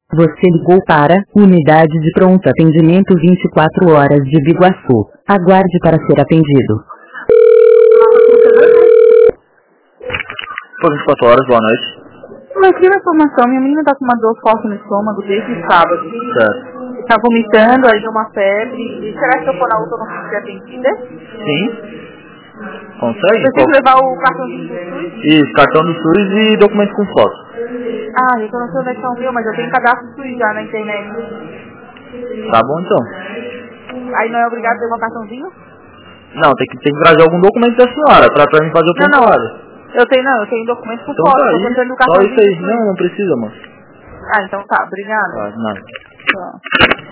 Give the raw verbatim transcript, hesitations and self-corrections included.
Você ligou para Unidade de Pronto Atendimento vinte e quatro horas de Biguaçu. Aguarde para ser atendido. Por vinte e quatro horas, boa noite. Eu queria uma informação, minha menina tá com uma dor forte no estômago desde sábado. Certo. Tá vomitando, aí deu uma febre. E será que se eu for na outra eu não consigo ser atendida? Sim. Consegue? Preciso Qual... levar o cartãozinho do SUS? Isso, cartão do SUS e documento com foto. Ah, eu não sei onde é que é o meu, mas eu tenho cadastro SUS já na internet. Tá bom então. Aí não é obrigado a levar o cartãozinho? Não, tem que, tem que trazer algum documento da senhora pra, pra mim fazer o Não, não. prontuário. Eu tenho, não, eu tenho documento por Então foto, tá tô aí, precisando do só cartãozinho isso aí. do SUS. Não, não precisa, moço. Ah, então tá, obrigada. Tá, nada. Tchau.